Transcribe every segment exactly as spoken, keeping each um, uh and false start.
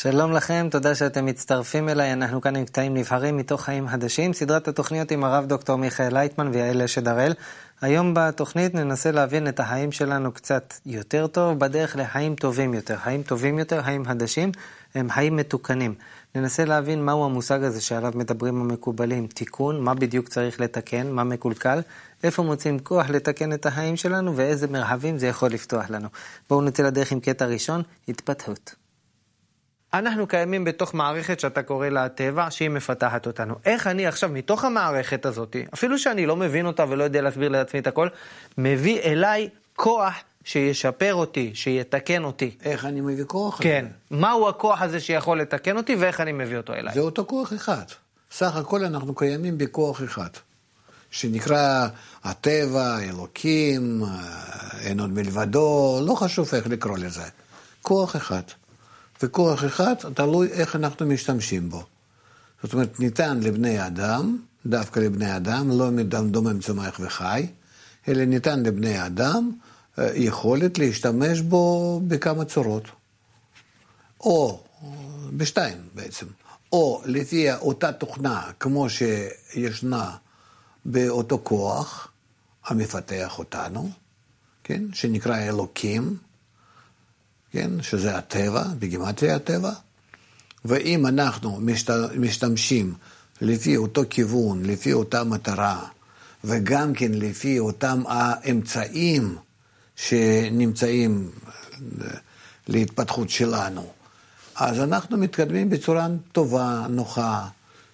שלום לכם, תודה שאתם מצטרפים אליי. אנחנו כאן עם קטעים נבחרים מתוך חיים חדשים, סדרת התוכניות עם הרב דוקטור מיכאל לייטמן ויעל אשד הראל. היום בתוכנית ננסה להבין את החיים שלנו קצת יותר טוב, בדרך לחיים טובים יותר. חיים טובים יותר, חיים חדשים, הם חיים מתוקנים. ננסה להבין מהו המושג הזה שעליו מדברים המקובלים, תיקון, מה בדיוק צריך לתקן, מה מקולקל, איפה מוצאים כוח לתקן את החיים שלנו ואיזה מרחבים זה יכול לפתוח לנו. בואו נצא לדרך עם קטע ראשון, התפתחות. אנחנו קיימים בתוך מערכת שאתה קורא לה הטבע, שהיא מפתחת אותנו. איך אני עכשיו מתוך המערכת הזאת, אפילו שאני לא מבין אותה ולא יודע להסביר לעצמי את הכל, מביא אליי כוח שישפר אותי, שיתקן אותי. איך אני מביא כוח? כן. מהו הכוח הזה שיכול לתקן אותי ואיך אני מביא אותו אליי? זה אותו כוח אחד. סך הכל אנחנו קיימים בכוח אחד. שנקרא הטבע, אלוקים, אין עוד מלבדו, לא חשוב איך לקרוא לזה. כוח אחד. וכוח אחד תלוי איך אנחנו משתמשים בו. זאת אומרת, ניתן לבני אדם, דווקא לבני אדם, לא דומם צומח וחי, אלא ניתן לבני אדם יכולת להשתמש בו בכמה צורות. או, בשתיים בעצם, או לפי אותה תוכנה כמו שישנה באותו כוח המפתח אותנו, כן? שנקרא אלוקים, כן? שזה הטבע, בגימטריה הטבע, ואם אנחנו משתמשים לפי אותו כיוון, לפי אותה מטרה, וגם כן לפי אותם האמצעים שנמצאים להתפתחות שלנו, אז אנחנו מתקדמים בצורה טובה, נוחה,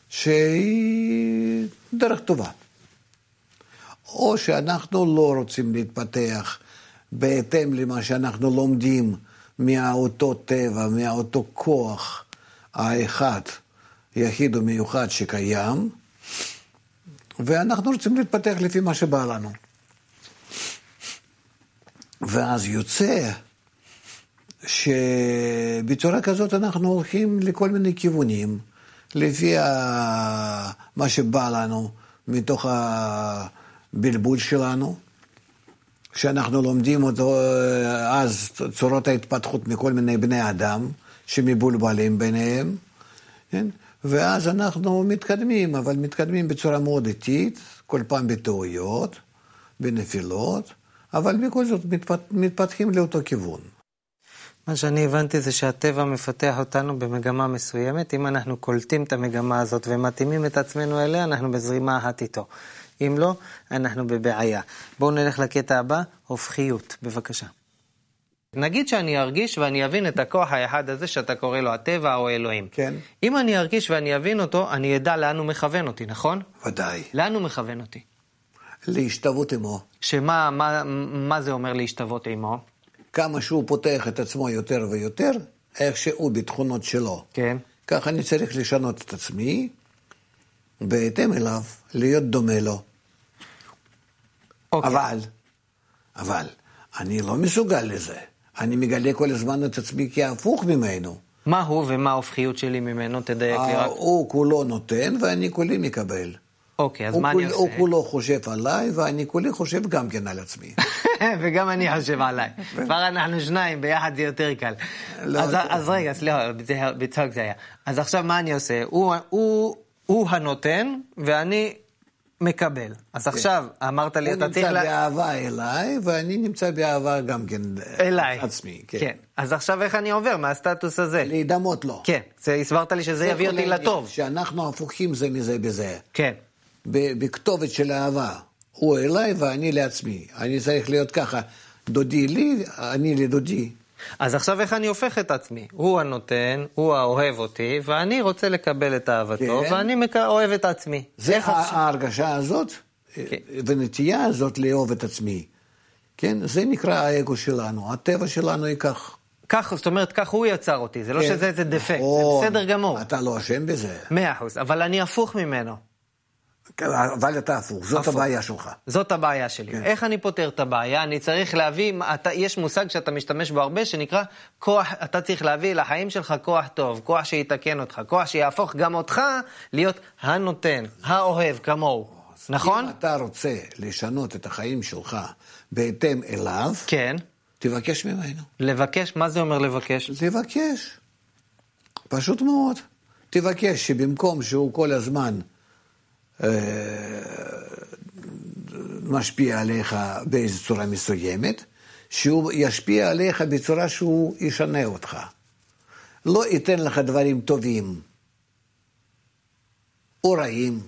שהיא דרך טובה. או שאנחנו לא רוצים להתפתח בהתאם למה שאנחנו לומדים מאותו טבע, מאותו כוח האחד, יחיד ומיוחד שקיים, ואנחנו רוצים להתפתח לפי מה שבא לנו. ואז יוצא שבצורה כזאת אנחנו הולכים לכל מיני כיוונים, לפי מה שבא לנו, מתוך הבלבול שלנו, שאנחנו לומדים אותו, אז צורות ההתפתחות מכל מיני בני אדם, שמבולבלים ביניהם, כן? ואז אנחנו מתקדמים, אבל מתקדמים בצורה מאוד איטית, כל פעם בטעויות, בנפילות, אבל בכל זאת מתפת, מתפתחים לאותו כיוון. מה שאני הבנתי זה שהטבע מפתח אותנו במגמה מסוימת. אם אנחנו קולטים את המגמה הזאת ומתאימים את עצמנו אליה, אנחנו בזרימה אחת איתו. אם לא, אנחנו בבעיה. בואו נלך לקטע הבא, הופכיות, בבקשה. נגיד שאני ארגיש ואני אבין את הכוח האחד הזה שאתה קורא לו הטבע או אלוהים. כן. אם אני ארגיש ואני אבין אותו, אני אדע לאן הוא מכוון אותי, נכון? ודאי. לאן הוא מכוון אותי? להשתוות עמו. שמה, מה, מה זה אומר להשתוות עמו? כמה שהוא פותח את עצמו יותר ויותר, איך שהוא בתכונות שלו. כן. כך אני צריך לשנות את עצמי, בהתאם אליו, להיות דומה לו. אוקיי. אבל, אבל, אני לא מסוגל לזה. אני מגלה כל הזמן את עצמי כהפוך ממנו. מה הוא ומה ההופכיות שלי ממנו? תדייק לי רק. הוא כולו נותן ואני כולי מקבל. אוקיי, אז מה אני עושה? הוא כולו חושב עליי ואני כולי חושב גם כן על עצמי. וגם אני חושב עליי. כבר אנחנו שניים, ביחד זה יותר קל. אז רגע, סליחה, בצחוק זה היה. אז עכשיו מה אני עושה? הוא הנותן ואני מקבל. אז עכשיו אמרת לי, אתה צריך... הוא נמצא באהבה אליי ואני נמצא באהבה גם כן אליי. עצמי. כן. אז עכשיו איך אני עובר מהסטטוס הזה? להידמות לו. כן. הסברת לי שזה יביא אותי לטוב. שאנחנו הפוכים זה מזה בזה. כן. בכתובת של אהבה. הוא אליי ואני לעצמי. אני צריך להיות ככה, דודי לי, אני לדודי. אז עכשיו איך אני הופך את עצמי? הוא הנותן, הוא האוהב אותי, ואני רוצה לקבל את אהבתו, כן. ואני אוהב את עצמי. זה ההרגשה הזאת, כן. ונטייה הזאת לאהוב את עצמי. כן? זה נקרא האגו שלנו, הטבע שלנו היא כך. כך, זאת אומרת, כך הוא יצר אותי, זה לא כן. שזה איזה דפקט, או, זה בסדר גמור. אתה לא אשם בזה. מאה אחוז, אבל אני הפוך ממנו. אבל אתה הפוך, זאת הפוך. הבעיה שלך. זאת הבעיה שלי. כן. איך אני פותר את הבעיה? אני צריך להביא, אתה, יש מושג שאתה משתמש בו הרבה, שנקרא כוח, אתה צריך להביא לחיים שלך כוח טוב, כוח שיתקן אותך, כוח שיהפוך גם אותך להיות הנותן, האוהב כמוהו. נכון? אם אתה רוצה לשנות את החיים שלך בהתאם אליו, כן. תבקש ממנו. לבקש? מה זה אומר לבקש? לבקש. פשוט מאוד. תבקש שבמקום שהוא כל הזמן אה, משפיע עליך באיזו צורה מסוימת, שהוא ישפיע עליך בצורה שהוא ישנה אותך. לא ייתן לך דברים טובים או רעים,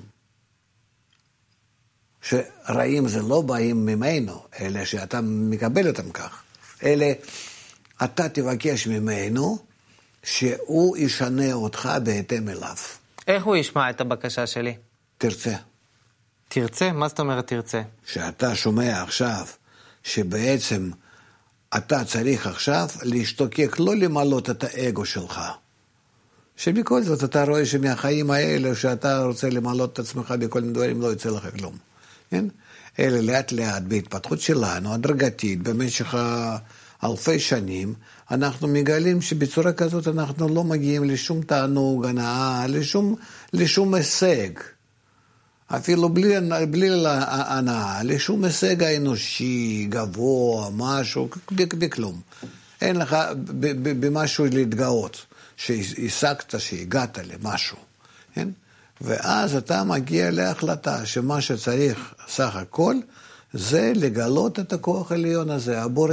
שרעים זה לא באים ממנו, אלא שאתה מקבל אותם כך. אלא אתה תבקש ממנו שהוא ישנה אותך בהתאם אליו. איך הוא ישמע את הבקשה שלי? תרצה. תרצה? מה זאת אומרת תרצה? שאתה שומע עכשיו שבעצם אתה צריך עכשיו להשתוקק, לא למלות את האגו שלך. שבכל זאת אתה רואה שמהחיים האלה שאתה רוצה למלות את עצמך בכל מיני דברים לא יוצא לך כלום. כן? אלא לאט לאט בהתפתחות שלנו, הדרגתית, במשך אלפי שנים, אנחנו מגלים שבצורה כזאת אנחנו לא מגיעים לשום תענוג, הנאה, לשום, לשום הישג. אפילו בלי, בלי הנאה, לשום הישג האנושי, גבוה, משהו, בכלום. אין לך במשהו להתגאות, שהשגת, שהגעת למשהו. כן? ואז אתה מגיע להחלטה שמה שצריך סך הכל, זה לגלות את הכוח העליון הזה, הבורא.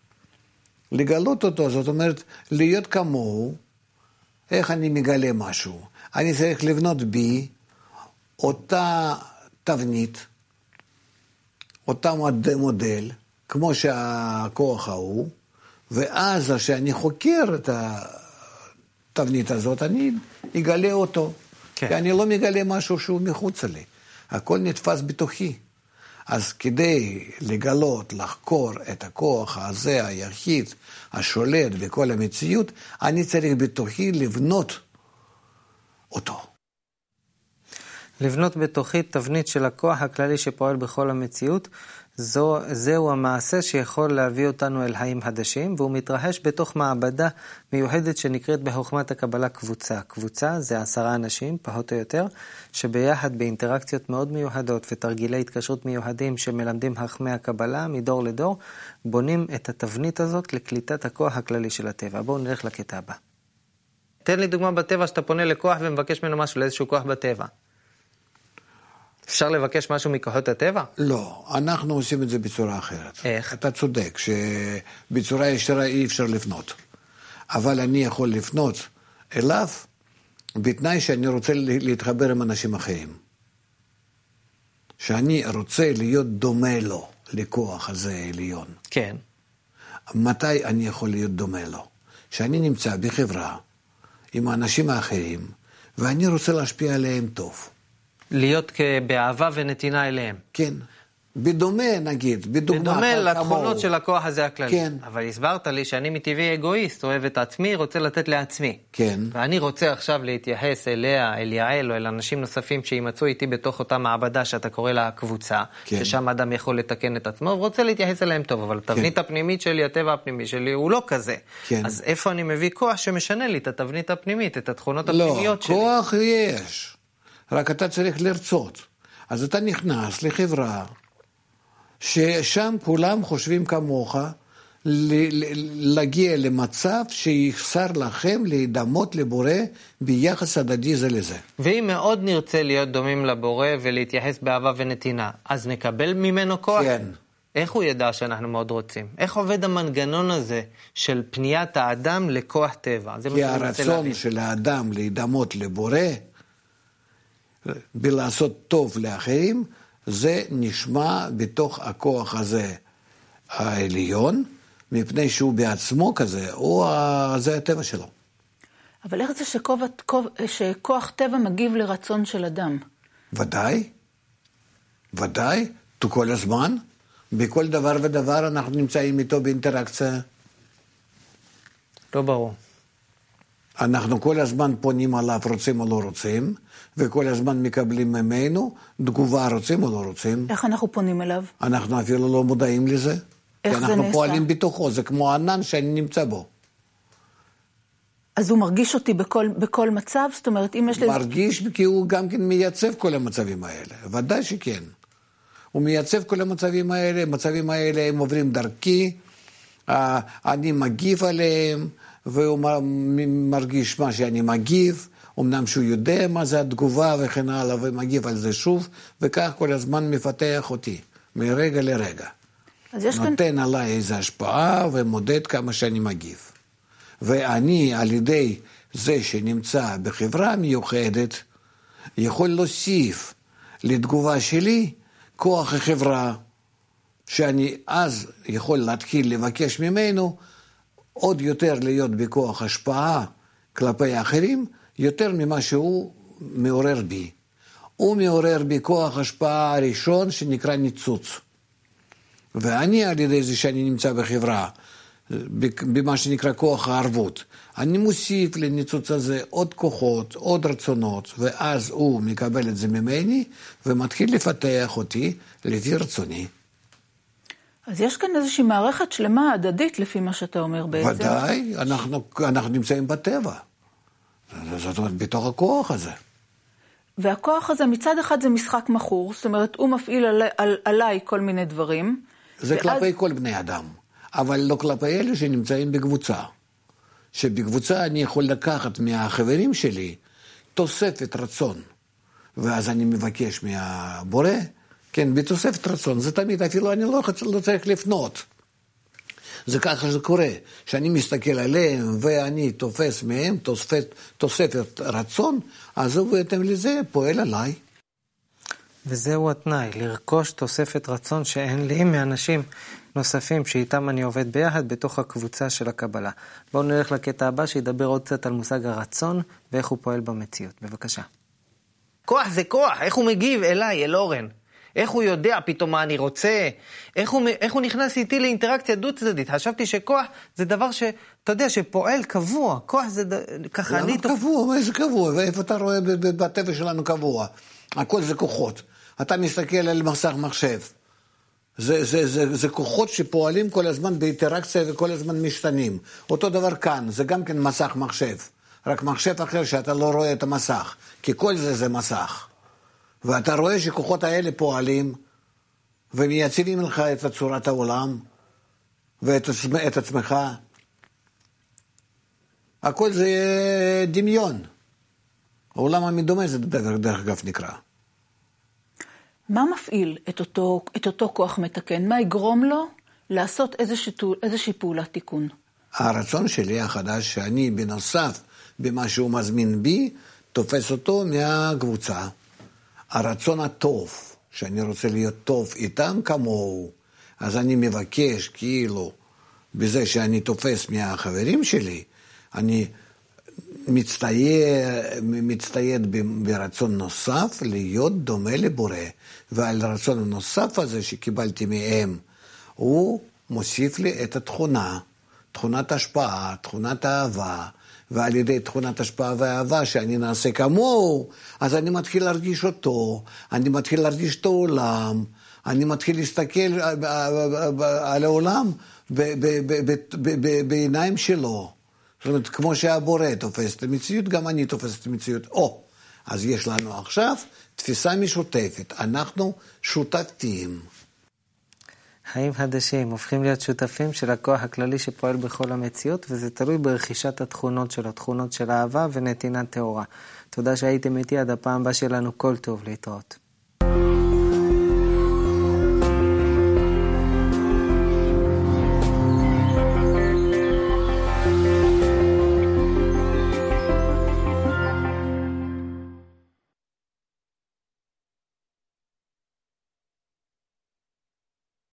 לגלות אותו, זאת אומרת, להיות כמוהו, איך אני מגלה משהו? אני צריך לבנות בי אותה תבנית, אותה מודל, כמו שהכוח ההוא, ואז כשאני חוקר את התבנית הזאת, אני אגלה אותו. כן. כי אני לא מגלה משהו שהוא מחוץ לי. הכל נתפס בתוכי. אז כדי לגלות, לחקור את הכוח הזה, היחיד, השולט בכל המציאות, אני צריך בתוכי לבנות אותו. לבנות בתוכי תבנית של הכוח הכללי שפועל בכל המציאות, זו, זהו המעשה שיכול להביא אותנו אל חיים חדשים, והוא מתרחש בתוך מעבדה מיוחדת שנקראת בחוכמת הקבלה קבוצה. קבוצה זה עשרה אנשים, פחות או יותר, שביחד באינטראקציות מאוד מיוחדות ותרגילי התקשרות מיוחדים שמלמדים חכמי הקבלה מדור לדור, בונים את התבנית הזאת לקליטת הכוח הכללי של הטבע. בואו נלך לקטע הבא. תן לי דוגמה בטבע שאתה פונה לכוח ומבקש ממנו משהו לאיזשהו כוח בטבע. אפשר לבקש משהו מכוחות הטבע? לא, אנחנו עושים את זה בצורה אחרת. איך? אתה צודק, שבצורה ישרה אי אפשר לפנות. אבל אני יכול לפנות אליו, בתנאי שאני רוצה להתחבר עם אנשים אחרים. שאני רוצה להיות דומה לו, לכוח הזה העליון. כן. מתי אני יכול להיות דומה לו? שאני נמצא בחברה, עם האנשים האחרים, ואני רוצה להשפיע עליהם טוב. להיות באהבה ונתינה אליהם. כן. בדומה, נגיד, בדוגמה. בדומה לתכונות של הכוח הזה הכללי. כן. אבל הסברת לי שאני מטבעי אגואיסט, אוהב את עצמי, רוצה לתת לעצמי. כן. ואני רוצה עכשיו להתייחס אליה, אל יעל, או אל אנשים נוספים שימצאו איתי בתוך אותה מעבדה שאתה קורא לה קבוצה, כן. ששם אדם יכול לתקן את עצמו, ורוצה להתייחס אליהם טוב, אבל התבנית כן. הפנימית שלי, הטבע הפנימי שלי, הוא לא כזה. כן. אז איפה אני מביא כוח שמשנה לי את התבנית הפנימית, את התכונות הפנימיות שלי? לא, כוח יש. רק אתה צריך לרצות. אז אתה נכנס לחברה, ששם כולם חושבים כמוך, להגיע למצב שיחסר לכם להידמות לבורא ביחס הדדי זה לזה. ואם מאוד נרצה להיות דומים לבורא ולהתייחס באהבה ונתינה, אז נקבל ממנו כוח? כן. איך הוא ידע שאנחנו מאוד רוצים? איך עובד המנגנון הזה של פניית האדם לכוח טבע? כי הרצון של האדם להידמות לבורא, בלעשות טוב לאחרים, זה נשמע בתוך הכוח הזה העליון, מפני שהוא בעצמו כזה, או זה הטבע שלו. אבל איך זה שכוח, שכוח טבע מגיב לרצון של אדם? ודאי, ודאי, כל הזמן, בכל דבר ודבר אנחנו נמצאים איתו באינטראקציה. לא ברור. אנחנו כל הזמן פונים עליו, רוצים או לא רוצים, וכל הזמן מקבלים ממנו תגובה, רוצים או לא רוצים. איך אנחנו פונים אליו? אנחנו אפילו לא מודעים לזה. איך זה נעשה? אנחנו פועלים בתוכו, זה כמו ענן שאני נמצא בו. אז הוא מרגיש אותי בכל, בכל מצב? זאת אומרת, אם יש לי... מרגיש כי הוא גם כן מייצב כל המצבים האלה. ודאי שכן. הוא מייצב כל המצבים האלה, המצבים האלה הם עוברים דרכי, אני מגיב עליהם, והוא מרגיש מה שאני מגיב, אמנם שהוא יודע מה זה התגובה וכן הלאה, ומגיב על זה שוב, וכך כל הזמן מפתח אותי, מרגע לרגע. נותן כאן... עליי איזו השפעה ומודד כמה שאני מגיב. ואני על ידי זה שנמצא בחברה מיוחדת, יכול להוסיף לתגובה שלי כוח החברה, שאני אז יכול להתחיל לבקש ממנו עוד יותר להיות בכוח השפעה כלפי האחרים, יותר ממה שהוא מעורר בי. הוא מעורר בי כוח השפעה הראשון שנקרא ניצוץ. ואני על ידי זה שאני נמצא בחברה, במה שנקרא כוח הערבות, אני מוסיף לניצוץ הזה עוד כוחות, עוד רצונות, ואז הוא מקבל את זה ממני, ומתחיל לפתח אותי לפי רצוני. אז יש כאן איזושהי מערכת שלמה הדדית לפי מה שאתה אומר בעצם. ודאי, אנחנו, אנחנו נמצאים בטבע. זאת אומרת, בתוך הכוח הזה. והכוח הזה מצד אחד זה משחק מכור, זאת אומרת, הוא מפעיל על, על, עליי כל מיני דברים. זה ואז... כלפי כל בני אדם, אבל לא כלפי אלה שנמצאים בקבוצה. שבקבוצה אני יכול לקחת מהחברים שלי תוספת רצון, ואז אני מבקש מהבורא, כן, בתוספת רצון, זה תמיד, אפילו אני לא, לא צריך לפנות. זה ככה זה קורה, שאני מסתכל עליהם ואני תופס מהם תוספת, תוספת רצון, אז הוא בהתאם לזה פועל עליי. וזהו התנאי, לרכוש תוספת רצון שאין לי מאנשים נוספים שאיתם אני עובד ביחד בתוך הקבוצה של הקבלה. בואו נלך לקטע הבא שידבר עוד קצת על מושג הרצון ואיך הוא פועל במציאות. בבקשה. כוח זה כוח, איך הוא מגיב אליי, אל אורן? איך הוא יודע פתאום מה אני רוצה? איך הוא, איך הוא נכנס איתי לאינטראקציה דו-צדדית? חשבתי שכוח זה דבר שאתה יודע, שפועל קבוע. כוח זה ככה למה אני... קבוע? איזה קבוע? ואיפה אתה רואה בטבע שלנו קבוע? הכל זה כוחות. אתה מסתכל על מסך מחשב. זה, זה, זה, זה כוחות שפועלים כל הזמן באינטראקציה וכל הזמן משתנים. אותו דבר כאן, זה גם כן מסך מחשב. רק מחשב אחר שאתה לא רואה את המסך. כי כל זה זה מסך. ואתה רואה שכוחות האלה פועלים, ומייצבים לך את צורת העולם, ואת את עצמך. הכל זה דמיון. העולם המדומה זה דרך אגב נקרא. מה מפעיל את אותו, את אותו כוח מתקן? מה יגרום לו לעשות איזושהי, איזושהי פעולת תיקון? הרצון שלי החדש, שאני בנוסף במה שהוא מזמין בי, תופס אותו מהקבוצה. הרצון הטוב, שאני רוצה להיות טוב איתם כמוהו, אז אני מבקש כאילו, בזה שאני תופס מהחברים שלי, אני מצטייד, מצטייד ברצון נוסף להיות דומה לבורא, ועל הרצון הנוסף הזה שקיבלתי מהם, הוא מוסיף לי את התכונה, תכונת השפעה, תכונת האהבה, ועל ידי תכונת השפעה והאהבה שאני נעשה כמוהו, אז אני מתחיל להרגיש אותו, אני מתחיל להרגיש את העולם, אני מתחיל להסתכל על העולם בעיניים שלו. זאת אומרת, כמו שהבורא תופס את המציאות, גם אני תופס את המציאות. או, אז יש לנו עכשיו תפיסה משותפת, אנחנו שותפים. חיים חדשים הופכים להיות שותפים של הכוח הכללי שפועל בכל המציאות, וזה תלוי ברכישת התכונות שלו, תכונות של אהבה ונתינת תאורה. תודה שהייתם איתי, עד הפעם הבאה שלנו, כל טוב, להתראות.